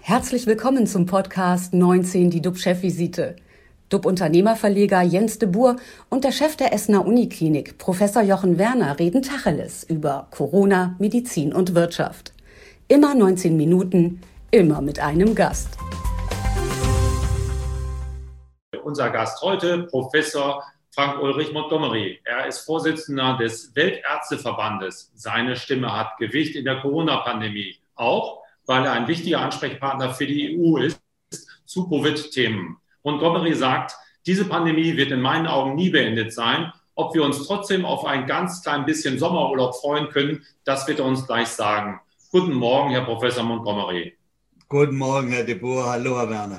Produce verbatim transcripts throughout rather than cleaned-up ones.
Herzlich willkommen zum Podcast neunzehn, die D U B-Chefvisite. D U B-Unternehmerverleger Jens de Boer und der Chef der Essener Uniklinik, Professor Jochen Werner, reden Tacheles über Corona, Medizin und Wirtschaft. Immer neunzehn Minuten, immer mit einem Gast. Unser Gast heute, Professor Frank-Ulrich Montgomery. Er ist Vorsitzender des Weltärzteverbandes. Seine Stimme hat Gewicht in der Corona-Pandemie, auch weil er ein wichtiger Ansprechpartner für die E U ist zu Covid-Themen. Montgomery sagt, diese Pandemie wird in meinen Augen nie beendet sein. Ob wir uns trotzdem auf ein ganz klein bisschen Sommerurlaub freuen können, das wird er uns gleich sagen. Guten Morgen, Herr Professor Montgomery. Guten Morgen, Herr de Boer. Hallo, Herr Werner.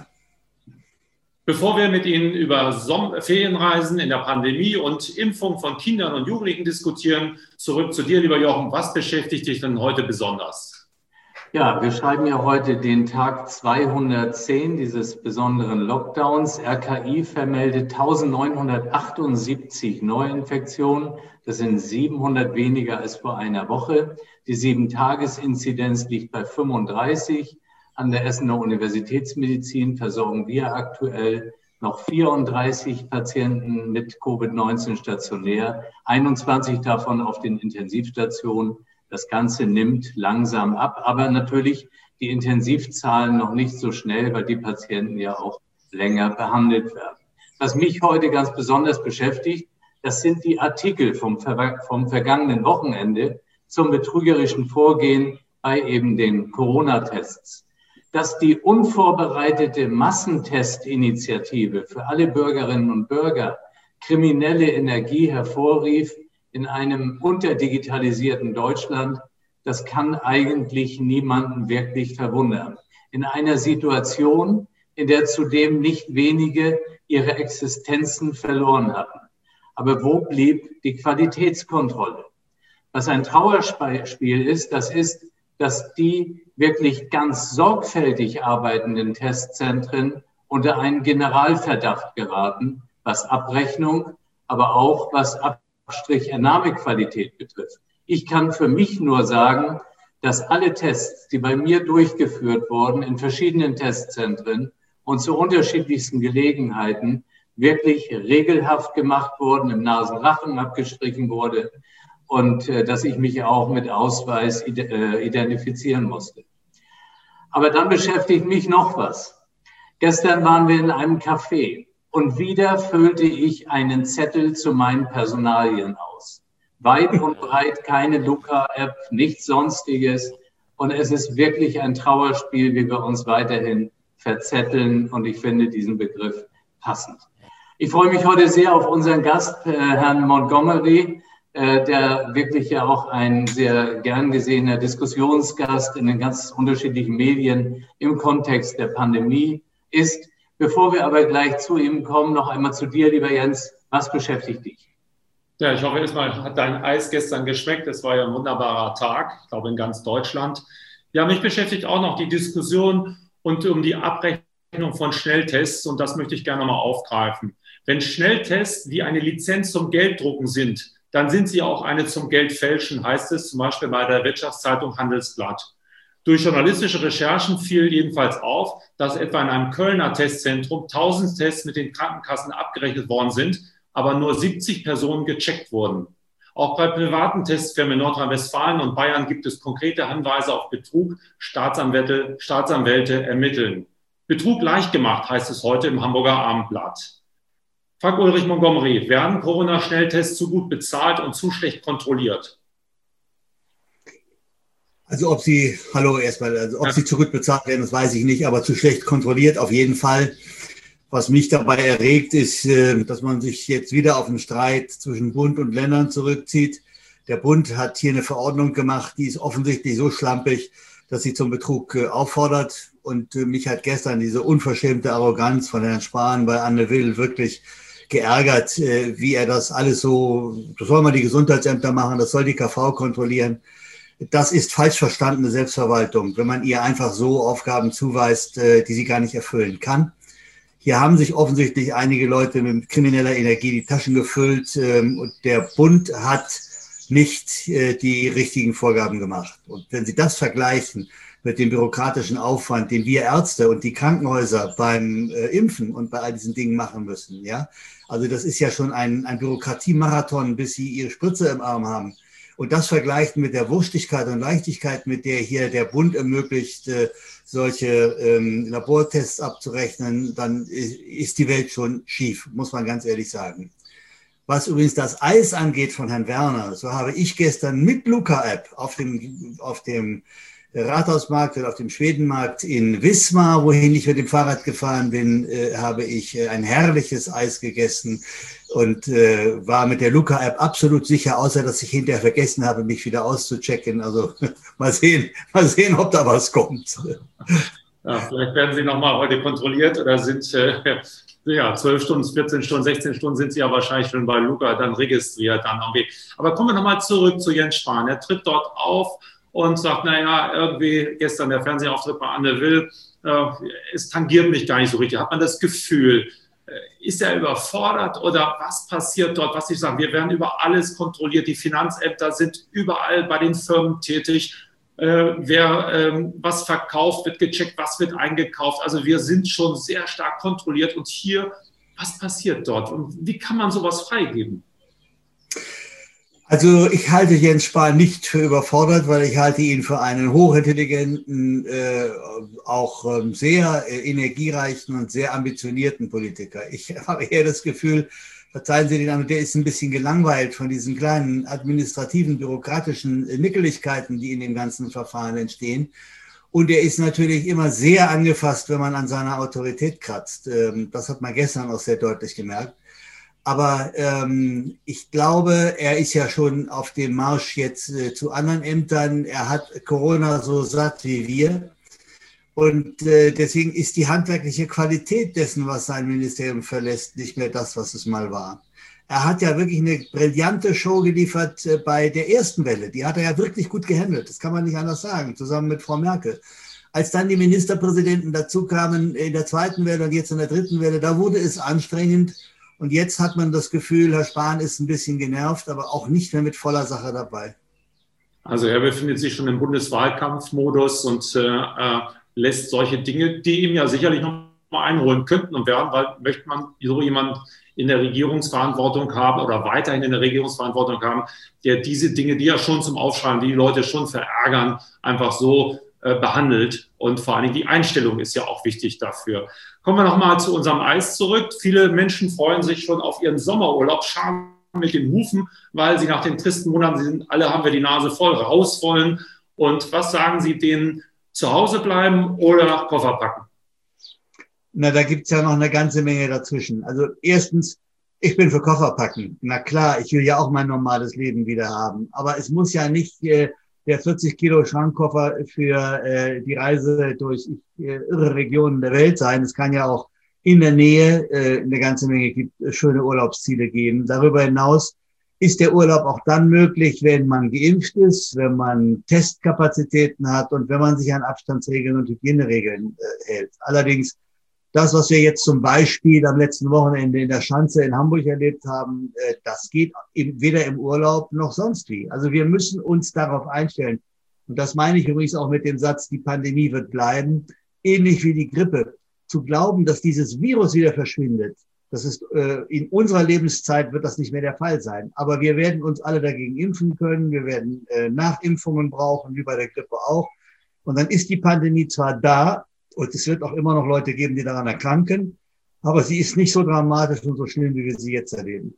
Bevor wir mit Ihnen über Som- Ferienreisen in der Pandemie und Impfung von Kindern und Jugendlichen diskutieren, zurück zu dir, lieber Jochen. Was beschäftigt dich denn heute besonders? Ja, wir schreiben ja heute den Tag zweihundertzehn dieses besonderen Lockdowns. R K I vermeldet eintausendneunhundertachtundsiebzig Neuinfektionen. Das sind siebenhundert weniger als vor einer Woche. Die sieben-Tages-Inzidenz liegt bei fünfunddreißig. An der Essener Universitätsmedizin versorgen wir aktuell noch vierunddreißig Patienten mit Covid neunzehn stationär, einundzwanzig davon auf den Intensivstationen. Das Ganze nimmt langsam ab, aber natürlich die Intensivzahlen noch nicht so schnell, weil die Patienten ja auch länger behandelt werden. Was mich heute ganz besonders beschäftigt, das sind die Artikel vom, Ver- vom vergangenen Wochenende zum betrügerischen Vorgehen bei eben den Corona-Tests. Dass die unvorbereitete Massentestinitiative für alle Bürgerinnen und Bürger kriminelle Energie hervorrief in einem unterdigitalisierten Deutschland, das kann eigentlich niemanden wirklich verwundern. In einer Situation, in der zudem nicht wenige ihre Existenzen verloren hatten. Aber wo blieb die Qualitätskontrolle? Was ein Trauerspiel ist, das ist, dass die wirklich ganz sorgfältig arbeitenden Testzentren unter einen Generalverdacht geraten, was Abrechnung, aber auch was Abstrich-Entnahmequalität betrifft. Ich kann für mich nur sagen, dass alle Tests, die bei mir durchgeführt wurden in verschiedenen Testzentren und zu unterschiedlichsten Gelegenheiten, wirklich regelhaft gemacht wurden, im Nasenrachen abgestrichen wurde und äh, dass ich mich auch mit Ausweis ide- äh, identifizieren musste. Aber dann beschäftigt mich noch was. Gestern waren wir in einem Café. Und wieder füllte ich einen Zettel zu meinen Personalien aus. Weit und breit keine Luca-App, nichts Sonstiges. Und es ist wirklich ein Trauerspiel, wie wir uns weiterhin verzetteln. Und ich finde diesen Begriff passend. Ich freue mich heute sehr auf unseren Gast, äh, Herrn Montgomery, äh, der wirklich ja auch ein sehr gern gesehener Diskussionsgast in den ganz unterschiedlichen Medien im Kontext der Pandemie ist. Bevor wir aber gleich zu ihm kommen, noch einmal zu dir, lieber Jens. Was beschäftigt dich? Ja, ich hoffe erstmal, hat dein Eis gestern geschmeckt. Es war ja ein wunderbarer Tag, ich glaube in ganz Deutschland. Ja, mich beschäftigt auch noch die Diskussion und um die Abrechnung von Schnelltests. Und das möchte ich gerne mal aufgreifen. Wenn Schnelltests wie eine Lizenz zum Gelddrucken sind, dann sind sie auch eine zum Geldfälschen, heißt es zum Beispiel bei der Wirtschaftszeitung Handelsblatt. Durch journalistische Recherchen fiel jedenfalls auf, dass etwa in einem Kölner Testzentrum tausend Tests mit den Krankenkassen abgerechnet worden sind, aber nur siebzig Personen gecheckt wurden. Auch bei privaten Testfirmen in Nordrhein-Westfalen und Bayern gibt es konkrete Hinweise auf Betrug. Staatsanwälte, Staatsanwälte ermitteln. Betrug leicht gemacht, heißt es heute im Hamburger Abendblatt. Frank-Ulrich Montgomery, werden Corona-Schnelltests zu gut bezahlt und zu schlecht kontrolliert? Also ob sie, hallo erstmal, also ob sie zu gut bezahlt werden, das weiß ich nicht, aber zu schlecht kontrolliert auf jeden Fall. Was mich dabei erregt, ist, dass man sich jetzt wieder auf einen Streit zwischen Bund und Ländern zurückzieht. Der Bund hat hier eine Verordnung gemacht, die ist offensichtlich so schlampig, dass sie zum Betrug auffordert. Und mich hat gestern diese unverschämte Arroganz von Herrn Spahn bei Anne Will wirklich geärgert, wie er das alles so, das soll mal die Gesundheitsämter machen, das soll die K V kontrollieren. Das ist falsch verstandene Selbstverwaltung, wenn man ihr einfach so Aufgaben zuweist, die sie gar nicht erfüllen kann. Hier haben sich offensichtlich einige Leute mit krimineller Energie die Taschen gefüllt und der Bund hat nicht äh, die richtigen Vorgaben gemacht. Und wenn Sie das vergleichen mit dem bürokratischen Aufwand, den wir Ärzte und die Krankenhäuser beim äh, Impfen und bei all diesen Dingen machen müssen, ja, also das ist ja schon ein, ein Bürokratiemarathon, bis Sie Ihre Spritze im Arm haben. Und das vergleichen mit der Wurstigkeit und Leichtigkeit, mit der hier der Bund ermöglicht, äh, solche ähm, Labortests abzurechnen, dann ist die Welt schon schief, muss man ganz ehrlich sagen. Was übrigens das Eis angeht von Herrn Werner, so habe ich gestern mit Luca-App auf dem, auf dem Rathausmarkt und auf dem Schwedenmarkt in Wismar, wohin ich mit dem Fahrrad gefahren bin, äh, habe ich äh, ein herrliches Eis gegessen und äh, war mit der Luca-App absolut sicher, außer dass ich hinterher vergessen habe, mich wieder auszuchecken. Also mal sehen, mal sehen, ob da was kommt. Ja, vielleicht werden Sie nochmal heute kontrolliert oder sind äh, ja, zwölf Stunden, vierzehn Stunden, sechzehn Stunden sind Sie ja wahrscheinlich schon bei Luca dann registriert. Dann irgendwie. Aber kommen wir nochmal zurück zu Jens Spahn. Er tritt dort auf und sagt, naja, irgendwie gestern der Fernsehauftritt bei Anne Will, äh, es tangiert mich gar nicht so richtig. Hat man das Gefühl, äh, ist er überfordert oder was passiert dort? Was ich sage, wir werden über alles kontrolliert. Die Finanzämter sind überall bei den Firmen tätig. Äh, wer ähm, was verkauft, wird gecheckt, was wird eingekauft. Also wir sind schon sehr stark kontrolliert. Und hier, was passiert dort? Und wie kann man sowas freigeben? Also ich halte Jens Spahn nicht für überfordert, weil ich halte ihn für einen hochintelligenten, äh, auch ähm, sehr äh, energiereichen und sehr ambitionierten Politiker. Ich habe eher das Gefühl, verzeihen Sie den Namen, der ist ein bisschen gelangweilt von diesen kleinen administrativen, bürokratischen Nickeligkeiten, die in dem ganzen Verfahren entstehen. Und er ist natürlich immer sehr angefasst, wenn man an seiner Autorität kratzt. Ähm, das hat man gestern auch sehr deutlich gemerkt. Aber ähm, ich glaube, er ist ja schon auf dem Marsch jetzt äh, zu anderen Ämtern. Er hat Corona so satt wie wir. Und äh, deswegen ist die handwerkliche Qualität dessen, was sein Ministerium verlässt, nicht mehr das, was es mal war. Er hat ja wirklich eine brillante Show geliefert äh, bei der ersten Welle. Die hat er ja wirklich gut gehandelt. Das kann man nicht anders sagen, zusammen mit Frau Merkel. Als dann die Ministerpräsidenten dazu kamen in der zweiten Welle und jetzt in der dritten Welle, da wurde es anstrengend. Und jetzt hat man das Gefühl, Herr Spahn ist ein bisschen genervt, aber auch nicht mehr mit voller Sache dabei. Also er befindet sich schon im Bundeswahlkampfmodus und äh, lässt solche Dinge, die ihm ja sicherlich noch mal einholen könnten und werden, weil möchte man so jemand in der Regierungsverantwortung haben oder weiterhin in der Regierungsverantwortung haben, der diese Dinge, die ja schon zum Aufschreien, die, die Leute schon verärgern, einfach so äh, behandelt. Und vor allem die Einstellung ist ja auch wichtig dafür. Kommen wir nochmal zu unserem Eis zurück. Viele Menschen freuen sich schon auf ihren Sommerurlaub, schauen mit den Hufen, weil sie nach den tristen Monaten, sie sind, alle haben wir die Nase voll, raus wollen. Und was sagen Sie denen? Zu Hause bleiben oder Koffer packen? Na, da gibt's ja noch eine ganze Menge dazwischen. Also erstens, ich bin für Koffer packen. Na klar, ich will ja auch mein normales Leben wieder haben. Aber es muss ja nicht äh, der vierzig Kilo Schrankkoffer für äh, die Reise durch äh, irre Regionen der Welt sein. Es kann ja auch in der Nähe äh, eine ganze Menge gibt, äh, schöne Urlaubsziele geben. Darüber hinaus ist der Urlaub auch dann möglich, wenn man geimpft ist, wenn man Testkapazitäten hat und wenn man sich an Abstandsregeln und Hygieneregeln äh, hält. Allerdings das, was wir jetzt zum Beispiel am letzten Wochenende in der Schanze in Hamburg erlebt haben, äh, das geht im, weder im Urlaub noch sonst wie. Also wir müssen uns darauf einstellen. Und das meine ich übrigens auch mit dem Satz, die Pandemie wird bleiben, ähnlich wie die Grippe. Zu glauben, dass dieses Virus wieder verschwindet, das ist, äh, in unserer Lebenszeit wird das nicht mehr der Fall sein. Aber wir werden uns alle dagegen impfen können. Wir werden äh, Nachimpfungen brauchen, wie bei der Grippe auch. Und dann ist die Pandemie zwar da und es wird auch immer noch Leute geben, die daran erkranken, aber sie ist nicht so dramatisch und so schlimm, wie wir sie jetzt erleben.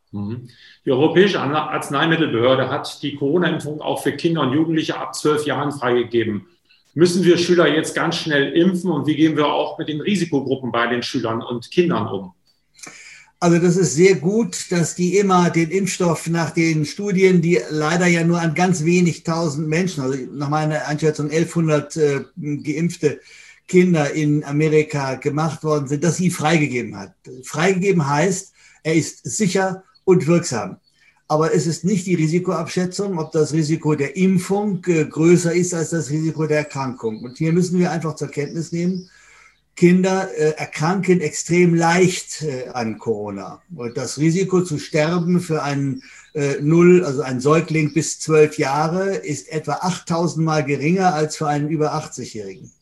Die Europäische Arzneimittelbehörde hat die Corona-Impfung auch für Kinder und Jugendliche ab zwölf Jahren freigegeben. Müssen wir Schüler jetzt ganz schnell impfen und wie gehen wir auch mit den Risikogruppen bei den Schülern und Kindern um? Also das ist sehr gut, dass die immer den Impfstoff nach den Studien, die leider ja nur an ganz wenig tausend Menschen, also nach meiner Einschätzung elfhundert äh, geimpfte Kinder in Amerika gemacht worden sind, dass sie freigegeben hat. Freigegeben heißt, er ist sicher und wirksam. Aber es ist nicht die Risikoabschätzung, ob das Risiko der Impfung äh, größer ist als das Risiko der Erkrankung. Und hier müssen wir einfach zur Kenntnis nehmen, Kinder äh, erkranken extrem leicht äh, an Corona. Und das Risiko zu sterben für einen null, also ein Säugling bis zwölf Jahre, ist etwa achttausend Mal geringer als für einen über achtzig-Jährigen.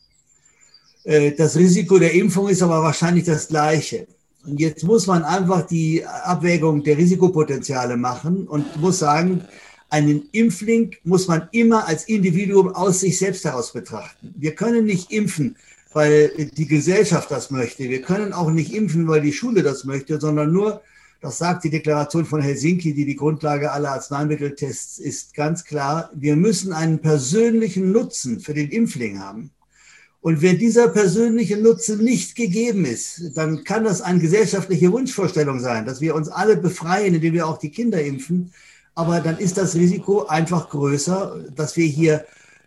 Das Risiko der Impfung ist aber wahrscheinlich das gleiche. Und jetzt muss man einfach die Abwägung der Risikopotenziale machen und muss sagen, einen Impfling muss man immer als Individuum aus sich selbst heraus betrachten. Wir können nicht impfen, weil die Gesellschaft das möchte. Wir können auch nicht impfen, weil die Schule das möchte, sondern nur, das sagt die Deklaration von Helsinki, die die Grundlage aller Arzneimitteltests ist, ganz klar, wir müssen einen persönlichen Nutzen für den Impfling haben. Und wenn dieser persönliche Nutzen nicht gegeben ist, dann kann das eine gesellschaftliche Wunschvorstellung sein, dass wir uns alle befreien, indem wir auch die Kinder impfen. Aber dann ist das Risiko einfach größer, dass wir hier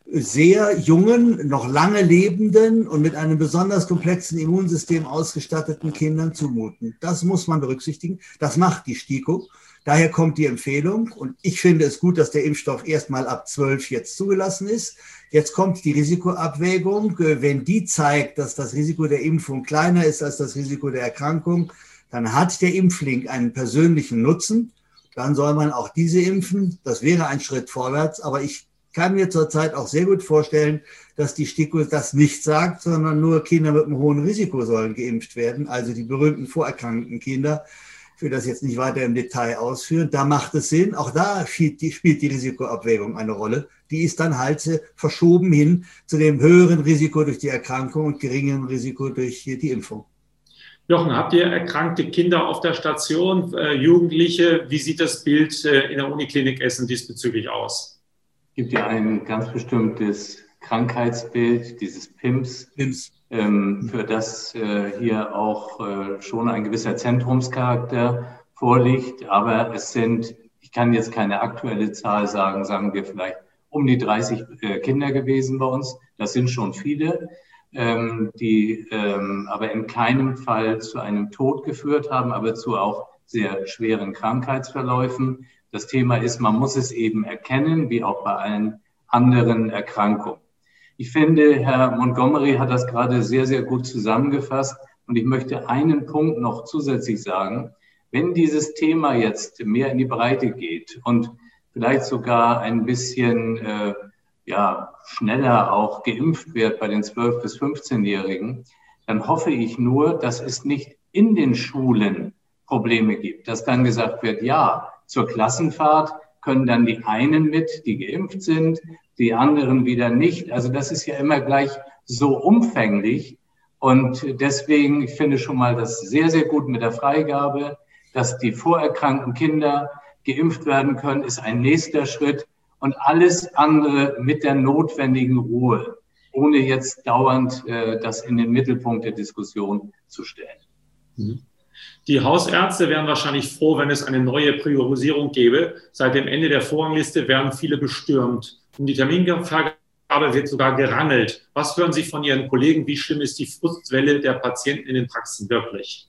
sehr jungen, noch lange lebenden und mit einem besonders komplexen Immunsystem ausgestatteten Kindern zumuten. Das muss man berücksichtigen. Das macht die STIKO. Daher kommt die Empfehlung. Und ich finde es gut, dass der Impfstoff erstmal ab zwölf jetzt zugelassen ist. Jetzt kommt die Risikoabwägung. Wenn die zeigt, dass das Risiko der Impfung kleiner ist als das Risiko der Erkrankung, dann hat der Impfling einen persönlichen Nutzen. Dann soll man auch diese impfen. Das wäre ein Schritt vorwärts. Aber ich kann mir zurzeit auch sehr gut vorstellen, dass die STIKO das nicht sagt, sondern nur Kinder mit einem hohen Risiko sollen geimpft werden. Also die berühmten vorerkrankten Kinder. Ich will das jetzt nicht weiter im Detail ausführen. Da macht es Sinn. Auch da spielt die, spielt die Risikoabwägung eine Rolle. Die ist dann halt verschoben hin zu dem höheren Risiko durch die Erkrankung und geringeren Risiko durch die Impfung. Jochen, habt ihr erkrankte Kinder auf der Station, äh, Jugendliche? Wie sieht das Bild äh, in der Uniklinik Essen diesbezüglich aus? Es gibt ja ein ganz bestimmtes Krankheitsbild, dieses P I M S, P I M S. Ähm, für das äh, hier auch äh, schon ein gewisser Zentrumscharakter vorliegt. Aber es sind, ich kann jetzt keine aktuelle Zahl sagen, sagen wir vielleicht um die dreißig äh, Kinder gewesen bei uns. Das sind schon viele, ähm, die ähm, aber in keinem Fall zu einem Tod geführt haben, aber zu auch sehr schweren Krankheitsverläufen. Das Thema ist, man muss es eben erkennen, wie auch bei allen anderen Erkrankungen. Ich finde, Herr Montgomery hat das gerade sehr, sehr gut zusammengefasst. Und ich möchte einen Punkt noch zusätzlich sagen. Wenn dieses Thema jetzt mehr in die Breite geht und vielleicht sogar ein bisschen äh, ja, schneller auch geimpft wird bei den zwölf- bis fünfzehnjährigen, dann hoffe ich nur, dass es nicht in den Schulen Probleme gibt. Dass dann gesagt wird, ja, zur Klassenfahrt können dann die einen mit, die geimpft sind, die anderen wieder nicht. Also das ist ja immer gleich so umfänglich. Und deswegen, ich finde schon mal das sehr, sehr gut mit der Freigabe, dass die vorerkrankten Kinder geimpft werden können, ist ein nächster Schritt. Und alles andere mit der notwendigen Ruhe, ohne jetzt dauernd äh, das in den Mittelpunkt der Diskussion zu stellen. Die Hausärzte wären wahrscheinlich froh, wenn es eine neue Priorisierung gäbe. Seit dem Ende der Vorrangliste werden viele bestürmt. Um die Terminvergabe wird sogar gerangelt. Was hören Sie von Ihren Kollegen? Wie schlimm ist die Frustwelle der Patienten in den Praxen wirklich?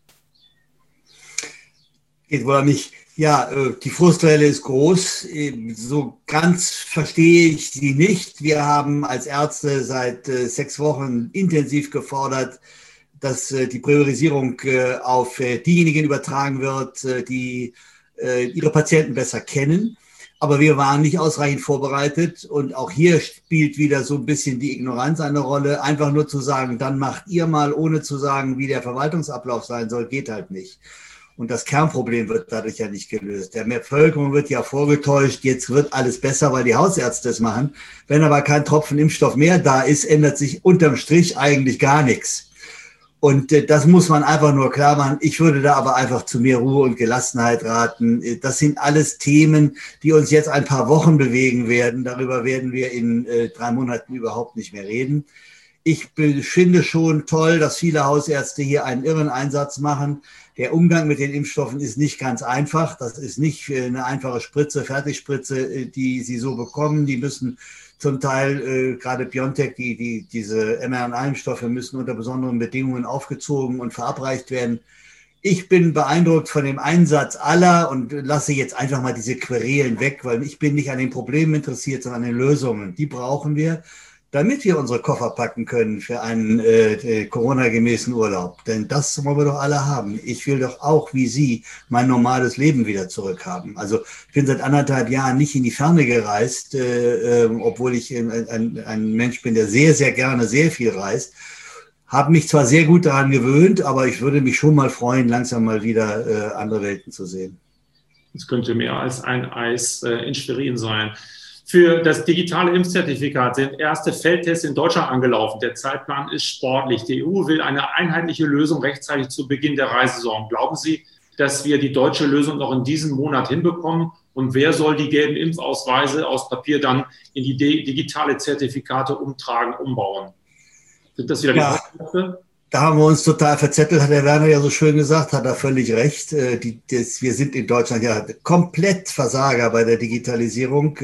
Geht wohl an mich. Ja, die Frustwelle ist groß. So ganz verstehe ich sie nicht. Wir haben als Ärzte seit sechs Wochen intensiv gefordert, dass die Priorisierung auf diejenigen übertragen wird, die ihre Patienten besser kennen. Aber wir waren nicht ausreichend vorbereitet. Und auch hier spielt wieder so ein bisschen die Ignoranz eine Rolle. Einfach nur zu sagen, dann macht ihr mal, ohne zu sagen, wie der Verwaltungsablauf sein soll, geht halt nicht. Und das Kernproblem wird dadurch ja nicht gelöst. Der Bevölkerung wird ja vorgetäuscht, jetzt wird alles besser, weil die Hausärzte es machen. Wenn aber kein Tropfen Impfstoff mehr da ist, ändert sich unterm Strich eigentlich gar nichts. Und äh, das muss man einfach nur klar machen. Ich würde da aber einfach zu mehr Ruhe und Gelassenheit raten. Das sind alles Themen, die uns jetzt ein paar Wochen bewegen werden. Darüber werden wir in äh, drei Monaten überhaupt nicht mehr reden. Ich finde schon toll, dass viele Hausärzte hier einen irren Einsatz machen. Der Umgang mit den Impfstoffen ist nicht ganz einfach. Das ist nicht eine einfache Spritze, Fertigspritze, die Sie so bekommen. Die müssen zum Teil, äh, gerade BioNTech, die, die, diese mRNA-Impfstoffe müssen unter besonderen Bedingungen aufgezogen und verabreicht werden. Ich bin beeindruckt von dem Einsatz aller und lasse jetzt einfach mal diese Querelen weg, weil ich bin nicht an den Problemen interessiert, sondern an den Lösungen. Die brauchen wir. damit wir unsere Koffer packen können für einen äh, Corona-gemäßen Urlaub. Denn das wollen wir doch alle haben. Ich will doch auch, wie Sie, mein normales Leben wieder zurückhaben. Also ich bin seit anderthalb Jahren nicht in die Ferne gereist, äh, äh, obwohl ich ein, ein, ein Mensch bin, der sehr, sehr gerne sehr viel reist. Habe mich zwar sehr gut daran gewöhnt, aber ich würde mich schon mal freuen, langsam mal wieder äh, andere Welten zu sehen. Es könnte mehr als ein Eis äh, in Schwerin sein. Für das digitale Impfzertifikat sind erste Feldtests in Deutschland angelaufen. Der Zeitplan ist sportlich. Die E U will eine einheitliche Lösung rechtzeitig zu Beginn der Reissaison. Glauben Sie, dass wir die deutsche Lösung noch in diesem Monat hinbekommen? Und wer soll die gelben Impfausweise aus Papier dann in die digitale Zertifikate umtragen, umbauen? Sind das wieder die ja. Hauptpunkte? Da haben wir uns total verzettelt, hat der Werner ja so schön gesagt, hat er völlig recht. Die, das, wir sind in Deutschland ja komplett Versager bei der Digitalisierung.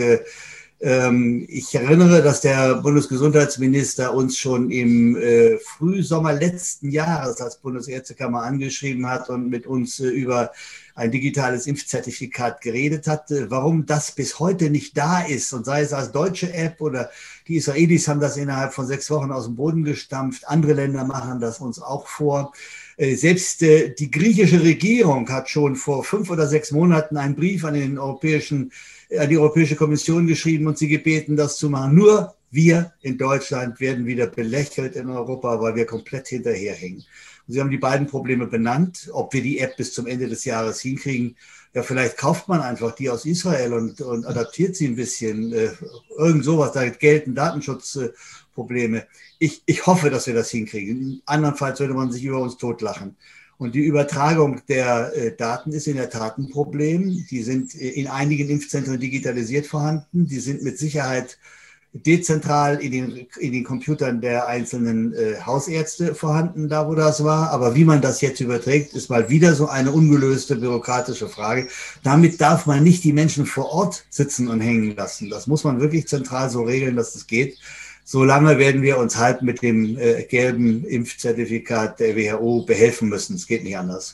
Ich erinnere, dass der Bundesgesundheitsminister uns schon im Frühsommer letzten Jahres als Bundesärztekammer angeschrieben hat und mit uns über ein digitales Impfzertifikat geredet hat. Warum das bis heute nicht da ist, und sei es als deutsche App oder die Israelis haben das innerhalb von sechs Wochen aus dem Boden gestampft, andere Länder machen das uns auch vor. Selbst die griechische Regierung hat schon vor fünf oder sechs Monaten einen Brief an den europäischen, an die Europäische Kommission geschrieben und sie gebeten, das zu machen. Nur wir in Deutschland werden wieder belächelt in Europa, weil wir komplett hinterherhängen. Und Sie haben die beiden Probleme benannt, ob wir die App bis zum Ende des Jahres hinkriegen. Ja, vielleicht kauft man einfach die aus Israel und, und adaptiert sie ein bisschen. Äh, irgend sowas, da gelten Datenschutzprobleme. Ich, ich hoffe, dass wir das hinkriegen. Andernfalls würde man sich über uns totlachen. Und die Übertragung der äh, Daten ist in der Tat ein Problem. Die sind in einigen Impfzentren digitalisiert vorhanden. Die sind mit Sicherheit dezentral in den, in den Computern der einzelnen äh, Hausärzte vorhanden, da wo das war. Aber wie man das jetzt überträgt, ist mal wieder so eine ungelöste bürokratische Frage. Damit darf man nicht die Menschen vor Ort sitzen und hängen lassen. Das muss man wirklich zentral so regeln, dass es geht. Solange werden wir uns halt mit dem äh, gelben Impfzertifikat der W H O behelfen müssen. Es geht nicht anders.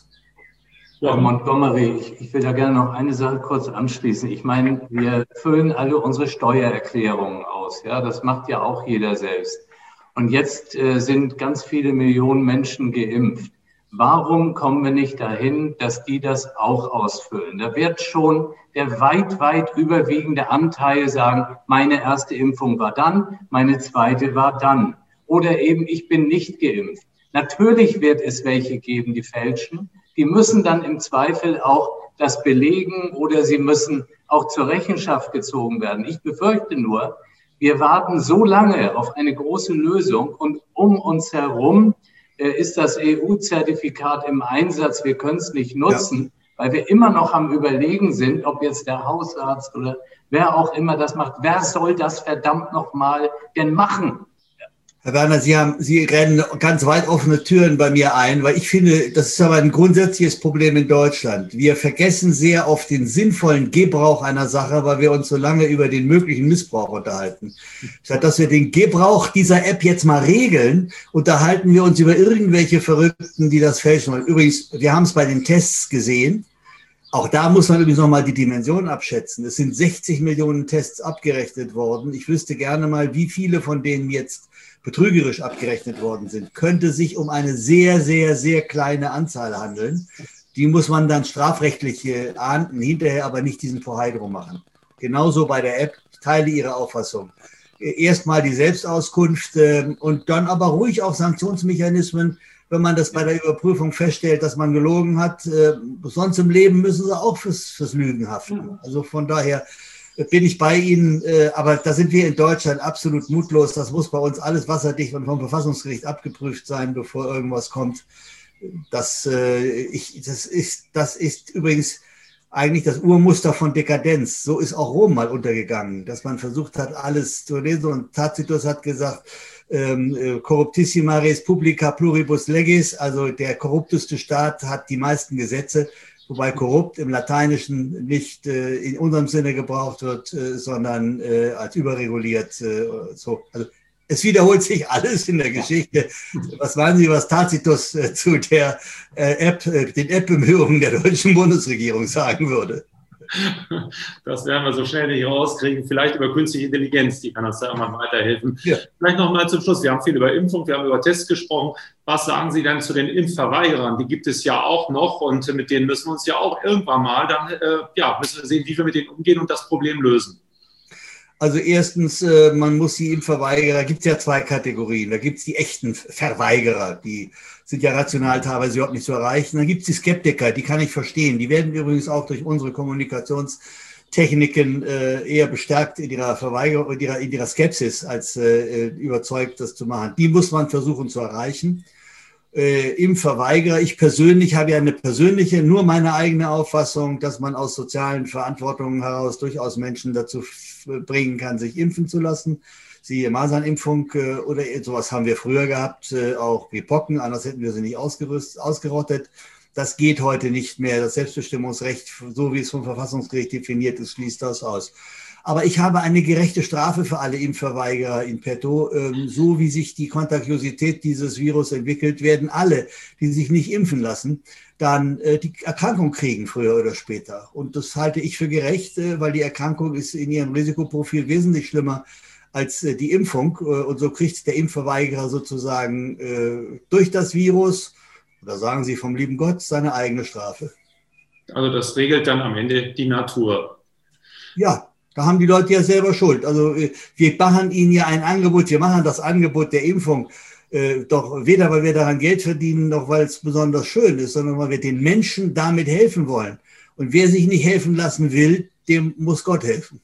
Ja, Montgomery, ich, ich will da gerne noch eine Sache kurz anschließen. Ich meine, wir füllen alle unsere Steuererklärungen aus. Ja, das macht ja auch jeder selbst. Und jetzt äh, sind ganz viele Millionen Menschen geimpft. Warum kommen wir nicht dahin, dass die das auch ausfüllen? Da wird schon der weit, weit überwiegende Anteil sagen, meine erste Impfung war dann, meine zweite war dann. Oder eben, ich bin nicht geimpft. Natürlich wird es welche geben, die fälschen. Die müssen dann im Zweifel auch das belegen oder sie müssen auch zur Rechenschaft gezogen werden. Ich befürchte nur, wir warten so lange auf eine große Lösung und um uns herum äh, ist das E U-Zertifikat im Einsatz. Wir können es nicht nutzen, ja, weil wir immer noch am Überlegen sind, ob jetzt der Hausarzt oder wer auch immer das macht. Wer soll das verdammt nochmal denn machen? Herr Werner, Sie haben, Sie rennen ganz weit offene Türen bei mir ein, weil ich finde, das ist aber ein grundsätzliches Problem in Deutschland. Wir vergessen sehr oft den sinnvollen Gebrauch einer Sache, weil wir uns so lange über den möglichen Missbrauch unterhalten. Statt dass wir den Gebrauch dieser App jetzt mal regeln, unterhalten wir uns über irgendwelche Verrückten, die das fälschen wollen. Übrigens, wir haben es bei den Tests gesehen. Auch da muss man übrigens nochmal die Dimension abschätzen. Es sind sechzig Millionen Tests abgerechnet worden. Ich wüsste gerne mal, wie viele von denen jetzt betrügerisch abgerechnet worden sind. Könnte sich um eine sehr, sehr, sehr kleine Anzahl handeln. Die muss man dann strafrechtlich ahnden, hinterher aber nicht diesen Vorhai drum machen. Genauso bei der App. Ich teile Ihre Auffassung. Erstmal die Selbstauskunft und dann aber ruhig auch Sanktionsmechanismen, wenn man das bei der Überprüfung feststellt, dass man gelogen hat. Sonst im Leben müssen sie auch fürs, fürs Lügen haften. Also von daher bin ich bei Ihnen, aber da sind wir in Deutschland absolut mutlos. Das muss bei uns alles wasserdicht und vom Verfassungsgericht abgeprüft sein, bevor irgendwas kommt. Das, ich, das, ist, das ist übrigens eigentlich das Urmuster von Dekadenz. So ist auch Rom mal untergegangen, dass man versucht hat, alles zu lesen. Und Tacitus hat gesagt, ähm, corruptissima res publica pluribus legis, also der korrupteste Staat hat die meisten Gesetze. Wobei korrupt im Lateinischen nicht äh, in unserem Sinne gebraucht wird, äh, sondern äh, als überreguliert. Äh, so. Also es wiederholt sich alles in der Geschichte. Was meinen Sie, was Tacitus äh, zu der äh, App, äh, den App-Bemühungen der deutschen Bundesregierung sagen würde? Das werden wir so schnell nicht rauskriegen. Vielleicht über künstliche Intelligenz, die kann uns da immer weiterhelfen. Ja. Vielleicht noch mal zum Schluss. Wir haben viel über Impfung, wir haben über Tests gesprochen. Was sagen Sie denn zu den Impfverweigerern? Die gibt es ja auch noch und mit denen müssen wir uns ja auch irgendwann mal dann, äh, ja, müssen wir sehen, wie wir mit denen umgehen und das Problem lösen. Also erstens, äh, man muss die Impfverweigerer, gibt es ja zwei Kategorien. Da gibt es die echten Verweigerer, die sind ja rational teilweise überhaupt nicht zu erreichen. Dann gibt es die Skeptiker, die kann ich verstehen. Die werden übrigens auch durch unsere Kommunikationstechniken äh, eher bestärkt in ihrer Verweigerung, in ihrer, in ihrer Skepsis, als äh, überzeugt, das zu machen. Die muss man versuchen zu erreichen. Äh, Impfverweigerer, ich persönlich habe ja eine persönliche, nur meine eigene Auffassung, dass man aus sozialen Verantwortungen heraus durchaus Menschen dazu bringen kann, sich impfen zu lassen. Siehe Masernimpfung äh, oder sowas haben wir früher gehabt, äh, auch wie Pocken, anders hätten wir sie nicht ausgerüstet, ausgerottet. Das geht heute nicht mehr. Das Selbstbestimmungsrecht, so wie es vom Verfassungsgericht definiert ist, schließt das aus. Aber ich habe eine gerechte Strafe für alle Impfverweigerer in petto. Ähm, so wie sich die Kontagiosität dieses Virus entwickelt, werden alle, die sich nicht impfen lassen, dann äh, die Erkrankung kriegen, früher oder später. Und das halte ich für gerecht, äh, weil die Erkrankung ist in ihrem Risikoprofil wesentlich schlimmer als äh, die Impfung. Äh, und so kriegt der Impfverweigerer sozusagen äh, durch das Virus, oder sagen Sie vom lieben Gott, seine eigene Strafe. Also das regelt dann am Ende die Natur. Ja, da haben die Leute ja selber Schuld. Also äh, wir machen ihnen ja ein Angebot, wir machen das Angebot der Impfung, Äh, doch weder, weil wir daran Geld verdienen, noch weil es besonders schön ist, sondern weil wir den Menschen damit helfen wollen. Und wer sich nicht helfen lassen will, dem muss Gott helfen.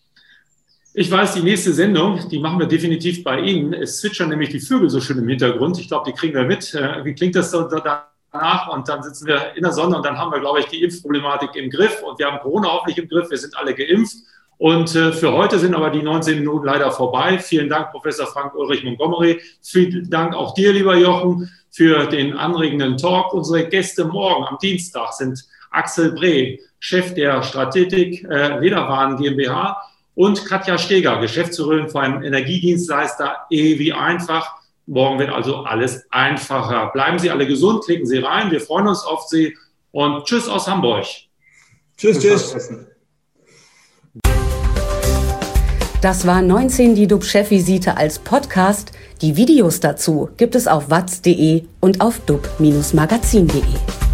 Ich weiß, die nächste Sendung, die machen wir definitiv bei Ihnen. Es zwitschern nämlich die Vögel so schön im Hintergrund. Ich glaube, die kriegen wir mit. Äh, wie klingt das so danach? Und dann sitzen wir in der Sonne und dann haben wir, glaube ich, die Impfproblematik im Griff. Und wir haben Corona hoffentlich im Griff. Wir sind alle geimpft. Und äh, für heute sind aber die neunzehn Minuten leider vorbei. Vielen Dank, Professor Frank Ulrich Montgomery. Vielen Dank auch dir, lieber Jochen, für den anregenden Talk. Unsere Gäste morgen am Dienstag sind Axel Breh, Chef der Stratetik äh, Lederwaren GmbH und Katja Steger, Geschäftsführerin für einen Energiedienstleister E wie einfach. Morgen wird also alles einfacher. Bleiben Sie alle gesund, klicken Sie rein. Wir freuen uns auf Sie und tschüss aus Hamburg. Tschüss, tschüss. Das war neunzehn die D U B-Chefvisite als Podcast. Die Videos dazu gibt es auf watz punkt de und auf dub Bindestrich magazin punkt de.